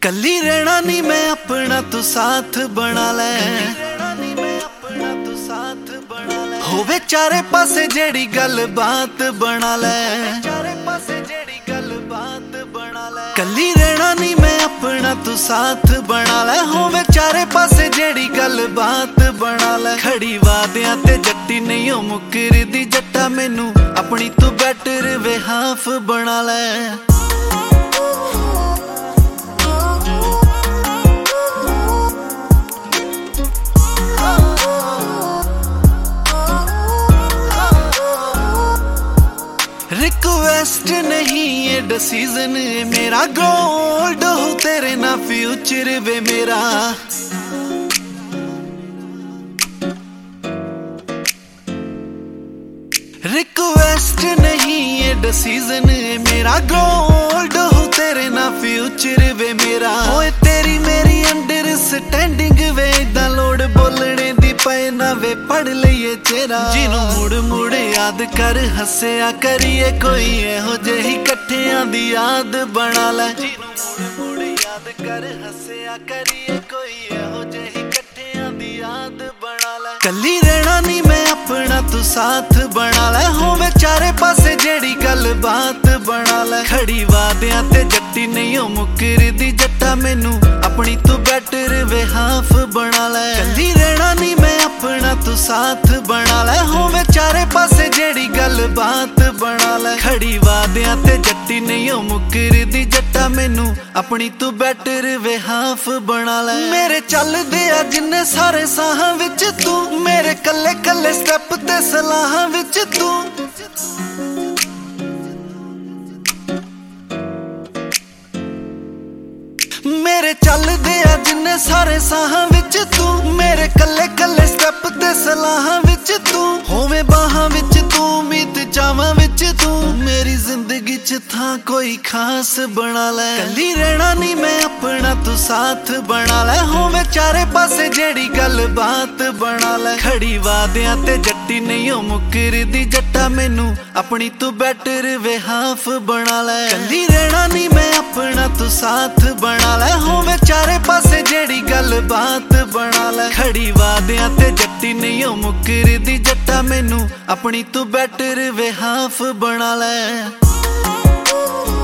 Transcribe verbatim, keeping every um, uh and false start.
कल्ली रहना नी मैं अपना तू साथ बना ले, होवे चारे पासे जेड़ी गल बात बना ले। कल्ली रहना नी मैं अपना तू साथ बना ले, होवे चारे पासे जेड़ी गल बात बना ले। खड़ी वादियां ते जट्टी नहीं हो मुकरदी, जट्टा मैनू अपनी तू बैटर वे हाफ बना ले। रिक्वेस्ट नहीं ये डिसीजन मेरा, गोल्ड हो तेरे ना फ्यूचर वे मेरा। रिक्वेस्ट नहीं ये डिसीजन मेरा, गोल्ड हो तेरे ना फ्यूचर वे मेरा। होए तेरी मेरी अंडरस्टैंडिंग वे दा लोड़ बोलने दी पे ना वे पढ़ लईए चेहरा। जिन्हों मुड़ मुड़ याद कर हस्या करिए कोई एहो जेही कट्ठियां दी याद बना ले। जिन्हों मुड़ मुड़ याद कर हस्या करिए कोई एहो जेही कट्ठियां दी याद बना ले। कल्ली रहना नी मैं अपना तू साथ बना ले, होवे चारे पासे जेड़ी गल बात बना ले। खड़ी वादियां ते जट्टी नहीं हो मुकरदी, जट्टा मैनू अपनी तू बैटर वे हाफ बना ले। कल्ली रहना नी मैं अपना तू साथ बना ले, होवे चारे पासे जेड़ी गल बात बना ले। खड़ी वादियां ते जट्टी नहीं हो मुकरदी, जट्टा मैनू अपनी तू बैटर वे हाफ बना ले। मेरे चलदे आ जिन्ने सारे साहां विच तू, मेरे कल्ले कल्ले स्टैप ते सलाहां विच तू। मेरे चलदे आ जिन्ने सारे साहां विच तू, मेरे कल्ले कल्ले स्टैप ते सलाहां विच तू। होवे बाहां विच तू, मीत चावां विच तू, मेरी जिंदगी च था कोई खास बना ले। कल्ली रहना नी मैं अपना तू साथ बना ले, होवे चारे पासे जेड़ी गल बात बना ले। खड़ी वादियां ते जट्टी नहीं हो मुकरदी, जट्टा मैनू अपनी तू बैटर वे हाफ बना ले। कल्ली रहना नी मैं अपना तू साथ बना ले, होवे चारे पासे जेड़ी गल बात बना ले। खड़ी वादियां ते जट्टी नहीं हो मुकरदी, जट्टा मैनू अपनी तू बैटर वे हाफ बना ले।